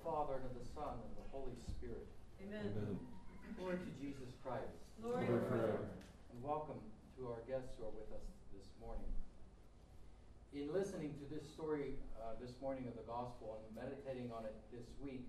Father, and of the Son, and of the Holy Spirit. Amen. Amen. Glory to Jesus Christ. Glory forever. And welcome to our guests who are with us this morning. In listening to this story this morning of the Gospel and meditating on it this week,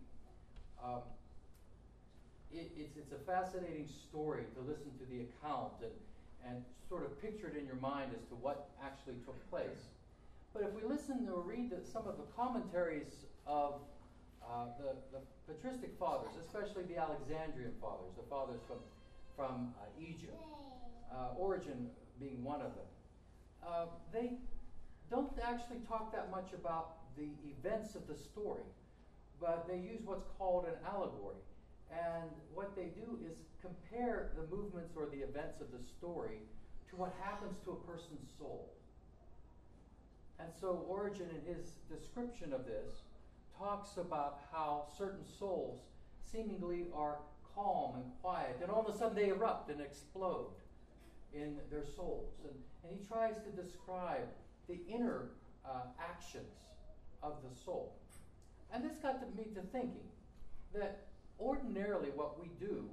it's a fascinating story to listen to the account and sort of picture it in your mind as to what actually took place. But if we listen or read some of the commentaries of the patristic fathers, especially the Alexandrian fathers, the fathers from Egypt, Origen being one of them, they don't actually talk that much about the events of the story, but they use what's called an allegory. And what they do is compare the movements or the events of the story to what happens to a person's soul. And so Origen, in his description of this, talks about how certain souls seemingly are calm and quiet, and all of a sudden they erupt and explode in their souls. And he tries to describe the inner actions of the soul. And this got me to thinking that ordinarily what we do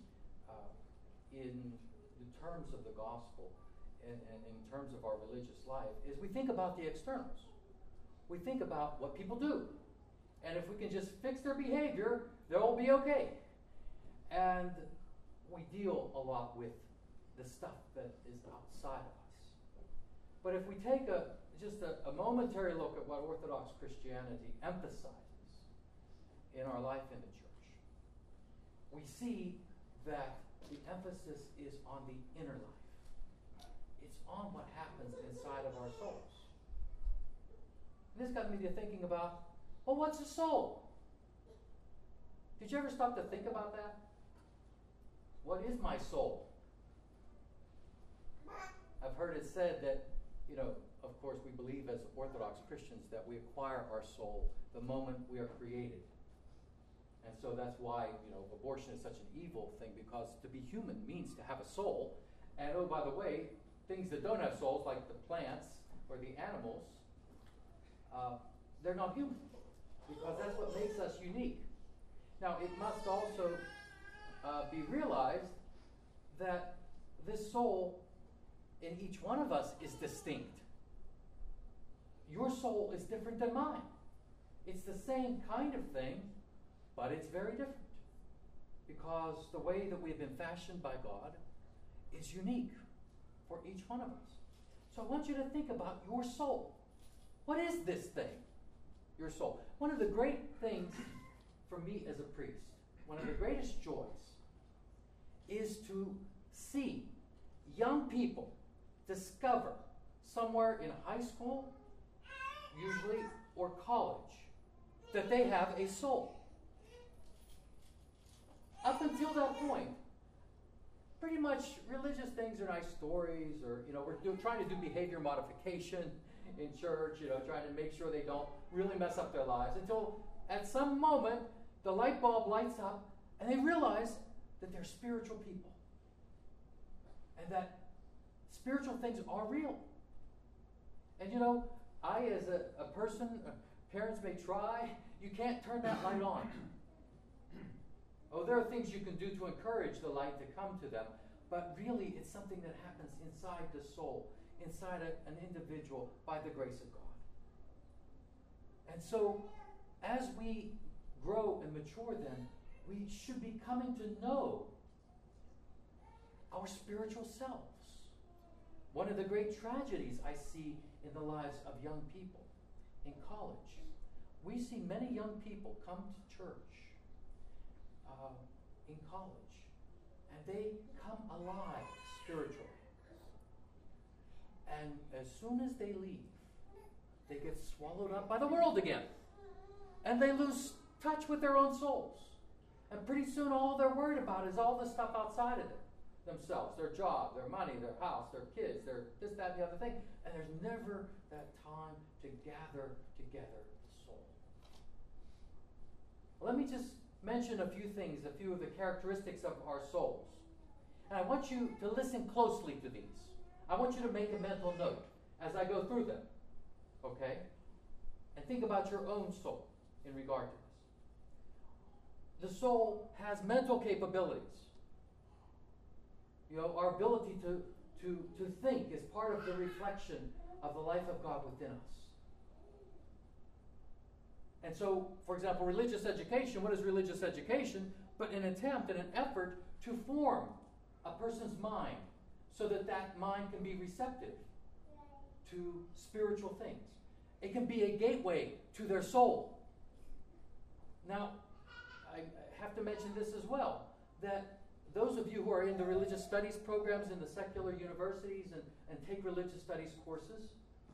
in terms of the gospel and in terms of our religious life is we think about the externals. We think about what people do. And if we can just fix their behavior, they'll be okay. And we deal a lot with the stuff that is outside of us. But if we take just a momentary look at what Orthodox Christianity emphasizes in our life in the church, we see that the emphasis is on the inner life. It's on what happens inside of our souls. And this got me to thinking about, well, what's a soul? Did you ever stop to think about that? What is my soul? I've heard it said that, of course, we believe as Orthodox Christians that we acquire our soul the moment we are created. And so that's why, abortion is such an evil thing, because to be human means to have a soul. And oh, by the way, things that don't have souls, like the plants or the animals, they're not human, because that's what makes us unique. Now, it must also be realized that this soul in each one of us is distinct. Your soul is different than mine. It's the same kind of thing, but it's very different, because the way that we've been fashioned by God is unique for each one of us. So I want you to think about your soul. What is this thing? Your soul. One of the great things for me as a priest, one of the greatest joys, is to see young people discover somewhere in high school, usually, or college, that they have a soul. Up until that point, pretty much religious things are nice stories, or we're trying to do behavior modification in church, trying to make sure they don't really mess up their lives, until at some moment the light bulb lights up and they realize that they're spiritual people and that spiritual things are real. And I, as a person, parents may try, you can't turn that light on. Oh, there are things you can do to encourage the light to come to them, but really it's something that happens inside the soul, inside an individual, by the grace of God. And so, as we grow and mature then, we should be coming to know our spiritual selves. One of the great tragedies I see in the lives of young people in college, we see many young people come to church in college, and they come alive spiritually. And as soon as they leave, they get swallowed up by the world again. And they lose touch with their own souls. And pretty soon all they're worried about is all the stuff outside of themselves, their job, their money, their house, their kids, their this, that, and the other thing. And there's never that time to gather together the soul. Let me just mention a few things, a few of the characteristics of our souls. And I want you to listen closely to these. I want you to make a mental note as I go through them. Okay? And think about your own soul in regard to this. the soul has mental capabilities. Our ability to think is part of the reflection of the life of God within us. And so, for example, religious education, what is religious education? But an attempt and an effort to form a person's mind so that that mind can be receptive to spiritual things. It can be a gateway to their soul. Now, I have to mention this as well, that those of you who are in the religious studies programs in the secular universities and take religious studies courses,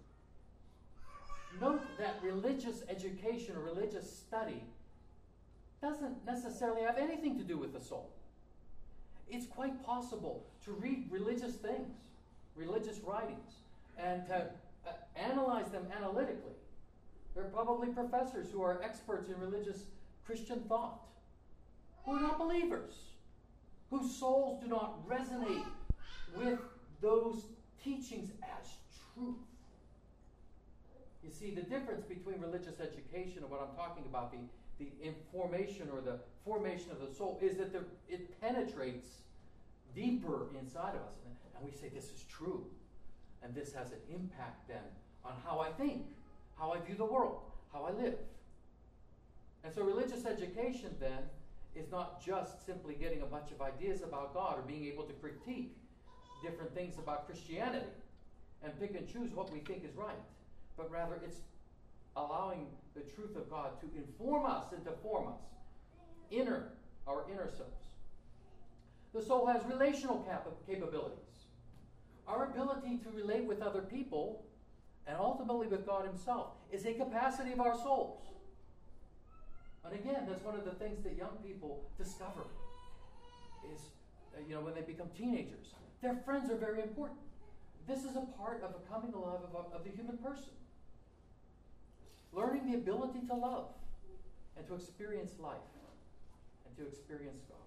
note that religious education or religious study doesn't necessarily have anything to do with the soul. It's quite possible to read religious things, religious writings, and to analyze them analytically. There are probably professors who are experts in religious Christian thought, who are not believers, whose souls do not resonate with those teachings as truth. You see, the difference between religious education and what I'm talking about, the information or the formation of the soul, is that it penetrates deeper inside of us. And we say, this is true. And this has an impact then on how I think, how I view the world, how I live. And so religious education then is not just simply getting a bunch of ideas about God or being able to critique different things about Christianity and pick and choose what we think is right, but rather it's allowing the truth of God to inform us and to form us, our inner selves. The soul has relational capabilities. Our ability to relate with other people and ultimately with God Himself is a capacity of our souls. And again, that's one of the things that young people discover is, when they become teenagers, their friends are very important. This is a part of a coming alive of the human person. Learning the ability to love and to experience life and to experience God.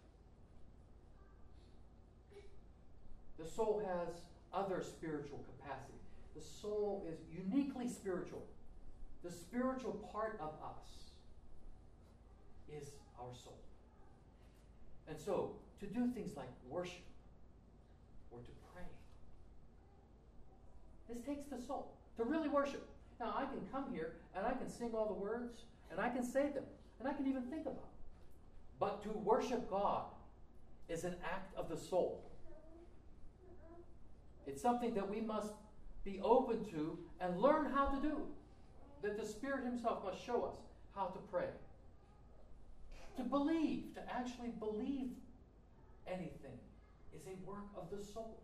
The soul has other spiritual capacity. The soul is uniquely spiritual. The spiritual part of us is our soul. And so, to do things like worship or to pray, this takes the soul. To really worship. Now, I can come here and I can sing all the words and I can say them and I can even think about them. But to worship God is an act of the soul. It's something that we must be open to and learn how to do. That the Spirit Himself must show us how to pray. To believe, to actually believe anything, is a work of the soul.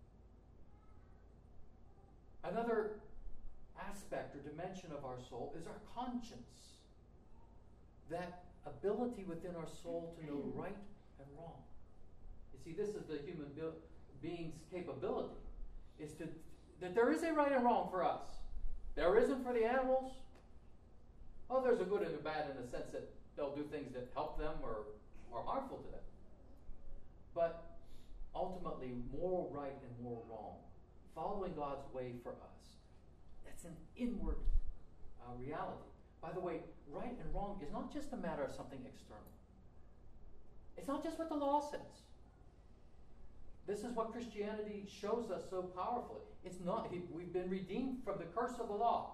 Another aspect or dimension of our soul is our conscience. That ability within our soul to know right and wrong. You see, this is the human being's capability. Is that there is a right and wrong for us. There isn't for the animals. Oh, there's a good and a bad in the sense that they'll do things that help them or are harmful to them. But ultimately, moral right and moral wrong, following God's way for us, that's an inward reality. By the way, right and wrong is not just a matter of something external. It's not just what the law says. This is what Christianity shows us so powerfully. It's not, we've been redeemed from the curse of the law.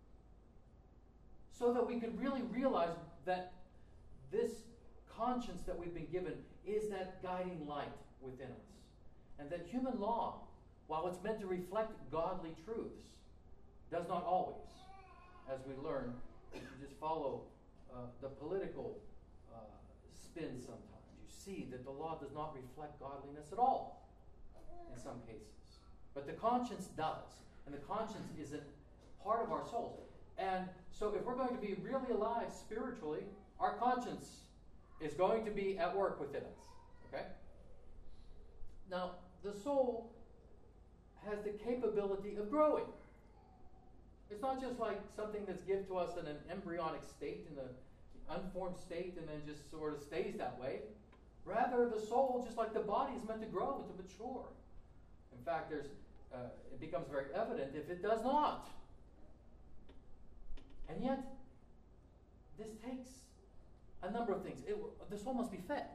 So that we can really realize that this conscience that we've been given is that guiding light within us. And that human law, while it's meant to reflect godly truths, does not always. As we learn, if you just follow the political spin sometimes, you see that the law does not reflect godliness at all in some cases. But the conscience does. And the conscience is a part of our souls. And so if we're going to be really alive spiritually, our conscience is going to be at work within us. Okay? Now, the soul has the capability of growing. It's not just like something that's given to us in an embryonic state, in an unformed state, and then just sort of stays that way. Rather, the soul, just like the body, is meant to grow and to mature. In fact, it becomes very evident if it does not. And yet, this takes a number of things. The soul must be fed.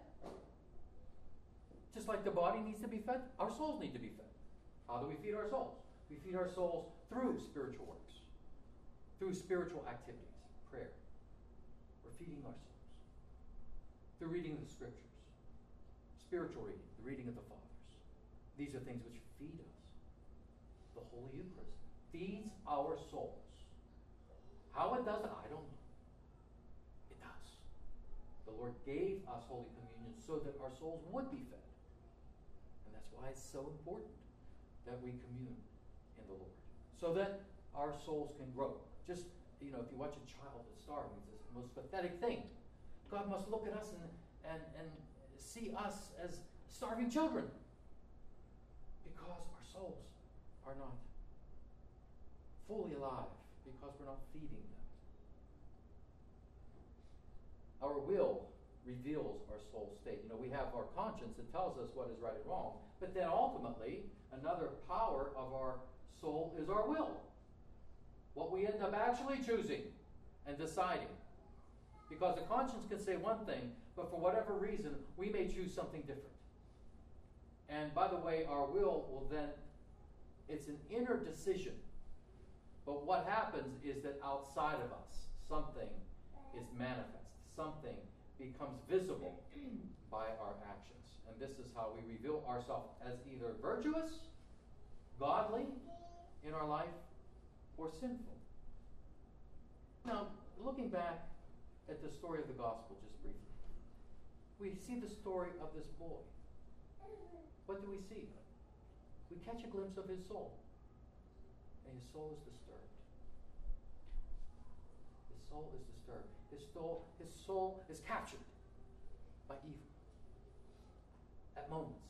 Just like the body needs to be fed, our souls need to be fed. How do we feed our souls? We feed our souls through spiritual works, through spiritual activities, prayer. We're feeding our souls through reading the scriptures, spiritual reading, the reading of the fathers. These are things which feed us. The Holy Eucharist feeds our souls. How it does it, I don't know. It does. The Lord gave us Holy Communion so that our souls would be fed. And that's why it's so important that we commune in the Lord, so that our souls can grow. Just, if you watch a child that's starving, it's the most pathetic thing. God must look at us and see us as starving children, because our souls are not fully alive, because we're not feeding them. Our will reveals our soul state. We have our conscience that tells us what is right and wrong, but then ultimately, another power of our soul is our will. What we end up actually choosing and deciding. Because the conscience can say one thing, but for whatever reason, we may choose something different. And by the way, our will then, it's an inner decision. But what happens is that outside of us, something is manifest. Something becomes visible by our actions. And this is how we reveal ourselves as either virtuous, godly in our life, or sinful. Now, looking back at the story of the gospel just briefly, we see the story of this boy. What do we see? We catch a glimpse of his soul. And his soul is disturbed. His soul is disturbed. His soul is captured by evil at moments.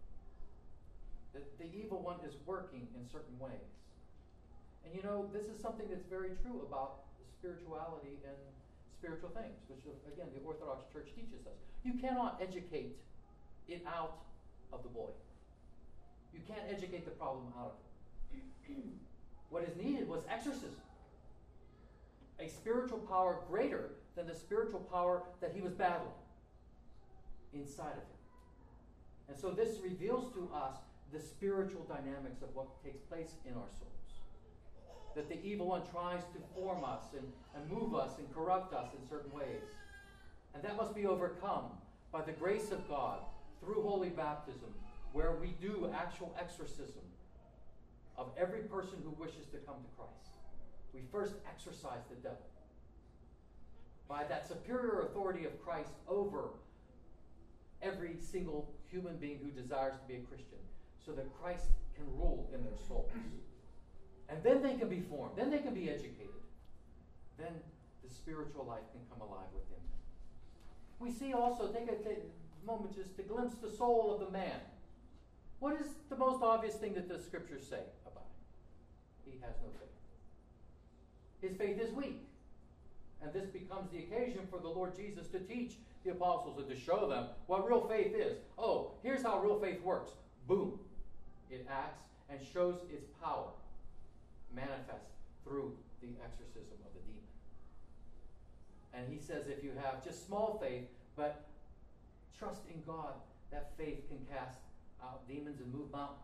The evil one is working in certain ways. And this is something that's very true about spirituality and spiritual things, which, again, the Orthodox Church teaches us. You cannot educate it out of the boy. You can't educate the problem out of it. What is needed was exorcism. A spiritual power greater than the spiritual power that he was battling inside of him. And so this reveals to us the spiritual dynamics of what takes place in our souls. That the evil one tries to form us and move us and corrupt us in certain ways. And that must be overcome by the grace of God through holy baptism, where we do actual exorcism of every person who wishes to come to Christ. We first exorcise the devil by that superior authority of Christ over every single human being who desires to be a Christian, so that Christ can rule in their souls. And then they can be formed. Then they can be educated. Then the spiritual life can come alive within them. We see also, take a moment just to glimpse the soul of the man. What is the most obvious thing that the scriptures say about him? He has no faith. His faith is weak. And this becomes the occasion for the Lord Jesus to teach the apostles and to show them what real faith is. Oh, here's how real faith works. Boom. It acts and shows its power manifest through the exorcism of the demon. And he says if you have just small faith, but trust in God, that faith can cast out demons and move mountains.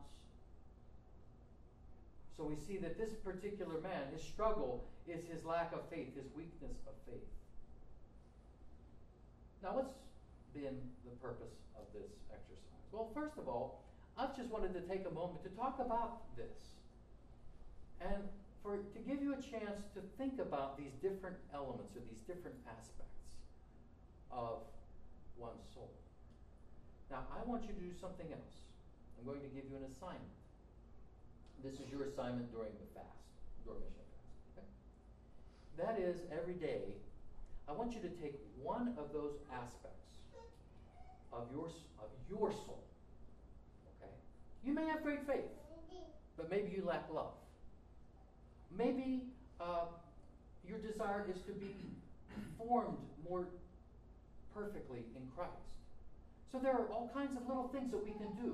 So we see that this particular man, his struggle is his lack of faith, his weakness of faith. Now, what's been the purpose of this exercise? Well, first of all, I just wanted to take a moment to talk about this. And to give you a chance to think about these different elements or these different aspects of one's soul. Now, I want you to do something else. I'm going to give you an assignment. This is your assignment during the fast, during Mission Fast. Okay? That is, every day, I want you to take one of those aspects of your soul. Okay? You may have great faith, but maybe you lack love. Maybe your desire is to be formed more perfectly in Christ. So there are all kinds of little things that we can do.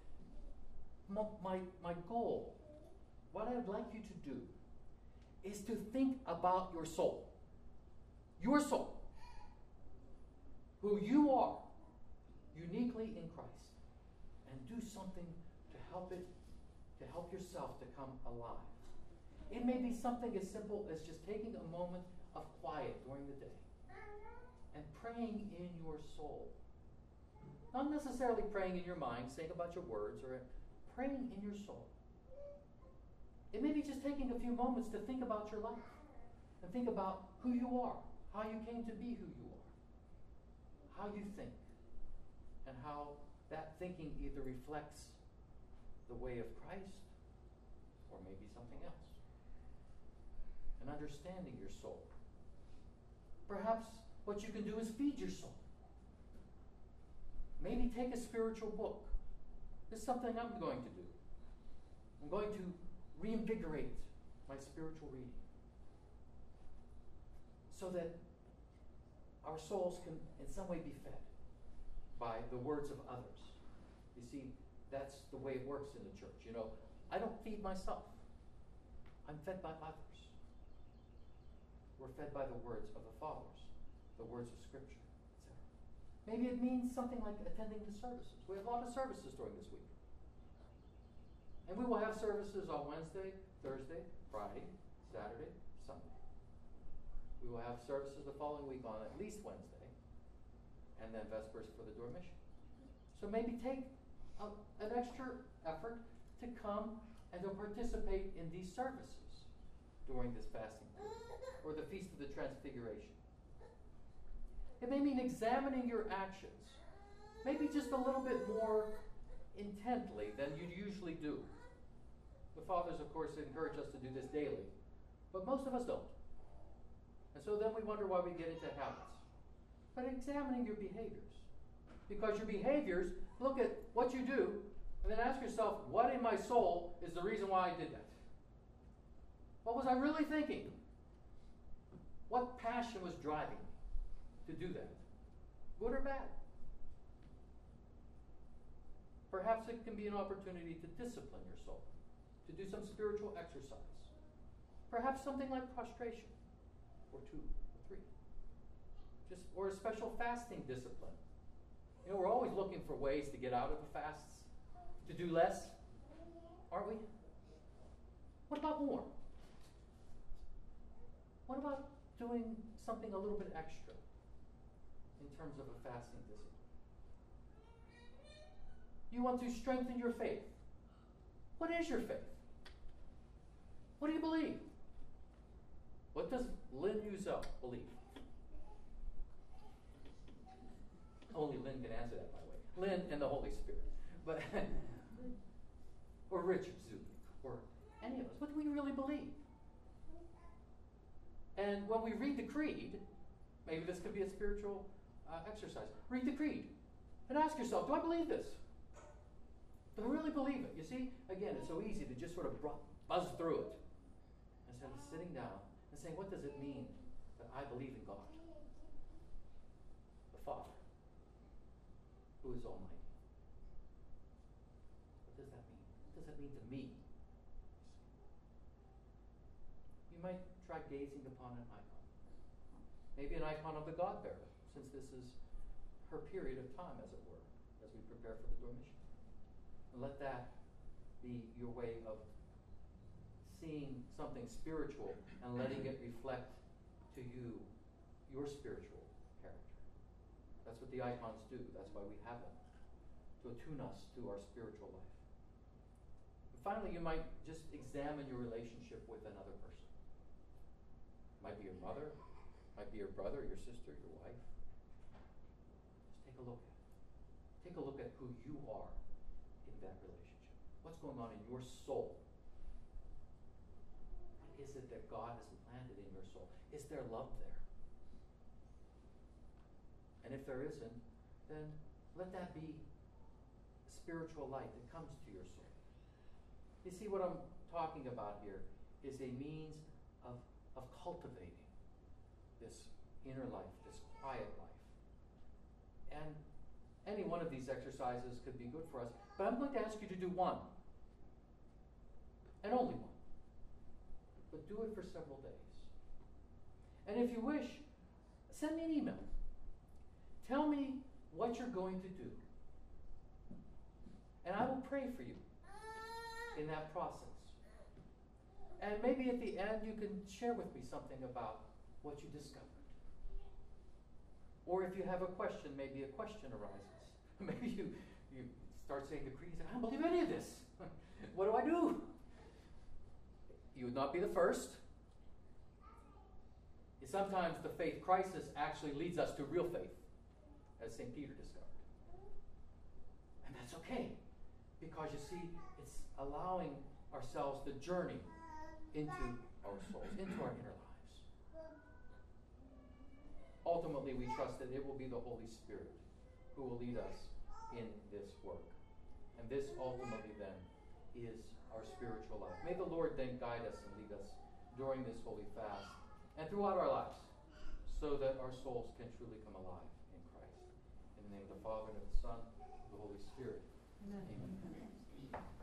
My goal, what I would like you to do, is to think about your soul. Your soul. who you are uniquely in Christ, and do something to help yourself to come alive. It may be something as simple as just taking a moment of quiet during the day and praying in your soul. Not necessarily praying in your mind, saying a bunch of words, or praying in your soul. It may be just taking a few moments to think about your life and think about who you are, how you came to be who you are, how you think, and how that thinking either reflects the way of Christ or maybe something else. And understanding your soul. Perhaps what you can do is feed your soul. Maybe take a spiritual book. This is something I'm going to do. I'm going to reinvigorate my spiritual reading so that our souls can in some way be fed by the words of others. You see, that's the way it works in the church. You know, I don't feed myself. I'm fed by others. We're fed by the words of the fathers, the words of Scripture, etc. Maybe it means something like attending the services. We have a lot of services during this week. And we will have services on Wednesday, Thursday, Friday, Saturday, Sunday. We will have services the following week on at least Wednesday, and then Vespers for the Dormition. So maybe take an extra effort to come and to participate in these services during this fasting period, or the Feast of the Transfiguration. It may mean examining your actions, maybe just a little bit more intently than you usually do. The fathers, of course, encourage us to do this daily, but most of us don't. And so then we wonder why we get into habits. But examining your behaviors. Because your behaviors, look at what you do, and then ask yourself, what in my soul is the reason why I did that? What was I really thinking? What passion was driving me to do that? Good or bad? Perhaps it can be an opportunity to discipline your soul, to do some spiritual exercise. Perhaps something like prostration, or 2 or 3. Or a special fasting discipline. You know, we're always looking for ways to get out of the fasts, to do less, aren't we? What about more? What about doing something a little bit extra in terms of a fasting discipline? You want to strengthen your faith. What is your faith? What do you believe? What does Lynn Uzel believe? Only Lynn can answer that, by the way. Lynn and the Holy Spirit. But or Richard Zulik, or any of us. What do we really believe? And when we read the creed, maybe this could be a spiritual exercise. Read the creed and ask yourself, do I believe this? Do I really believe it? You see, again, it's so easy to just sort of buzz through it instead of sitting down and saying, what does it mean that I believe in God, the Father, who is almighty? What does that mean? What does that mean to me? You might try gazing upon an icon. Maybe an icon of the God-bearer, since this is her period of time, as it were, as we prepare for the Dormition. And let that be your way of seeing something spiritual and letting it reflect to you your spiritual character. That's what the icons do. That's why we have them, to attune us to our spiritual life. And finally, you might just examine your relationship with another person. It might be your mother, might be your brother, your sister, your wife. Just take a look at it. Take a look at who you are in that relationship. What's going on in your soul? What is it that God has planted in your soul? Is there love there? And if there isn't, then let that be spiritual light that comes to your soul. You see, what I'm talking about here is a means of cultivating this inner life, this quiet life. And any one of these exercises could be good for us, but I'm going to ask you to do one. And only one. But do it for several days. And if you wish, send me an email Tell me what you're going to do. And I will pray for you in that process. And maybe at the end you can share with me something about what you discovered. Or if you have a question, maybe a question arises. Maybe you start saying the creed, I don't believe any of this. What do I do? You would not be the first. Sometimes the faith crisis actually leads us to real faith, as St. Peter discovered. And that's okay, because you see, it's allowing ourselves the journey into our souls, into our inner lives. Ultimately, we trust that it will be the Holy Spirit who will lead us in this work. And this ultimately then is our spiritual life. May the Lord then guide us and lead us during this holy fast and throughout our lives, so that our souls can truly come alive in Christ. In the name of the Father, and of the Son, and of the Holy Spirit. Amen. Amen.